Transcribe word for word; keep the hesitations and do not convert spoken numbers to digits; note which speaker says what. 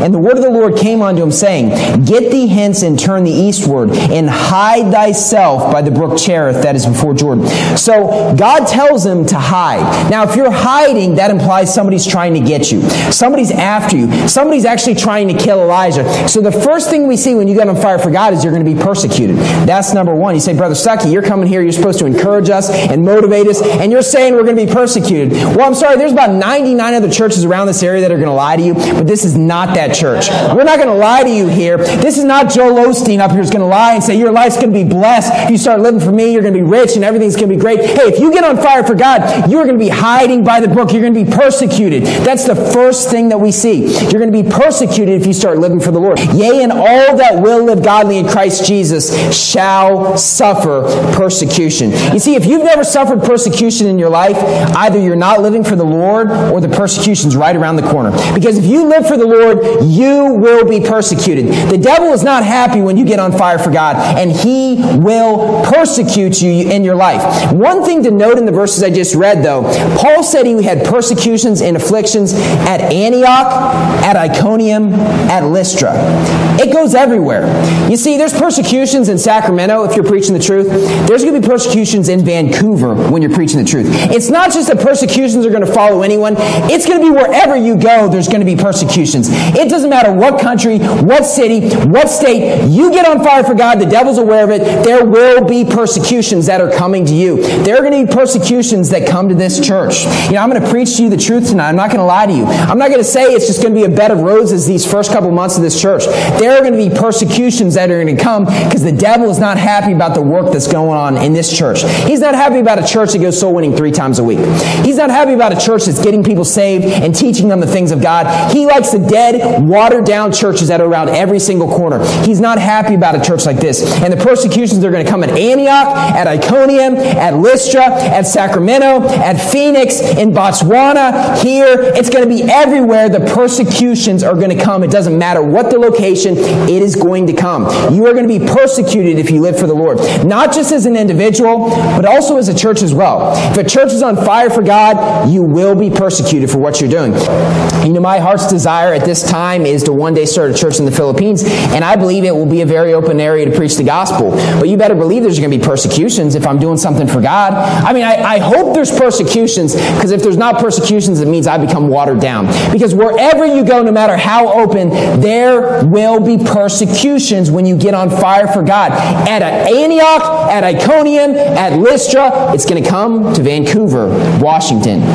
Speaker 1: And the word of the Lord came unto him, saying, Get thee hence and turn thee eastward, and hide thyself by the brook Cherith that is before Jordan. So God tells him to hide. Now, if you're hiding, that implies somebody's trying to get you. Somebody's after you. Somebody's actually trying to kill Elijah. So the first thing we see when you get on fire for God is you're going to be persecuted. That's number one. You say, Brother Stuckey, you're coming here, you're supposed to encourage us and motivate us, and you're saying we're going to be persecuted. Well, I'm sorry, there's about ninety-nine other churches around this area that are going to lie to you, but this is not that church. We're not going to lie to you here. This is not Joel Osteen up here who's going to lie and say your life's going to be blessed. If you start living for me, you're going to be rich and everything's going to be great. Hey, if you get on fire for God, you're going to be hiding by the brook. You're going to be persecuted. That's the first thing that we see. You're going to be persecuted if you start living for the Lord. Yea, and all that will live godly in Christ Jesus shall suffer persecution. You see, if you've never suffered persecution in your life, either you're not living for the Lord or the persecution's right around the corner. Because if you live for the Lord, you will be persecuted. The devil is not happy when you get on fire for God, and he will persecute you in your life. One thing to note in the verses I just read, though, Paul said he had persecutions and afflictions at Antioch, at Iconium, at Lystra. It goes everywhere. You see, there's persecutions in Sacramento if you're preaching the truth. There's going to be persecutions in Vancouver when you're preaching the truth. It's not just that persecutions are going to follow anyone. It's going to be wherever you go, there's going to be persecutions. It doesn't matter what country, what city, what state. You get on fire for God, the devil's aware of it. There will be persecutions that are coming to you. There are going to be persecutions that come to this church. You know, I'm going to preach to you the truth tonight. I'm not going to lie to you. I'm not going to say it's just going to be a bed of roses these first couple months of this church. There are going to be persecutions that are going to come because the devil is not happy about the work that's going on in this church. He's not happy about a church that goes soul winning three times a week. He's not happy about a church that's getting people saved and teaching them the things of God. He likes the dead, watered down churches that are around every single corner. He's not happy about a church like this. And the persecutions are going to come at Antioch, at Iconium, at Lystra, at Sacramento, at Phoenix, in Botswana, here. It's going to be everywhere. The persecutions are going to come. It doesn't matter what the location, it is going to come. You are going to be persecuted if you live for the Lord. Not just as an individual, but also as a church as well. If a church is on fire for God, you will be persecuted for what you're doing. You know, my heart's desire at this time is to one day start a church in the Philippines, and I believe it will be a very open area to preach the gospel. But you better believe there's going to be persecutions if I'm doing something for God. I mean, I, I hope there's persecutions, because if there's not persecutions, it means I become watered down. Because wherever you go, no matter how open, there will be persecutions when you get on fire for God. At Antioch, at Iconium, at Lystra, it's going to come to Vancouver, Washington.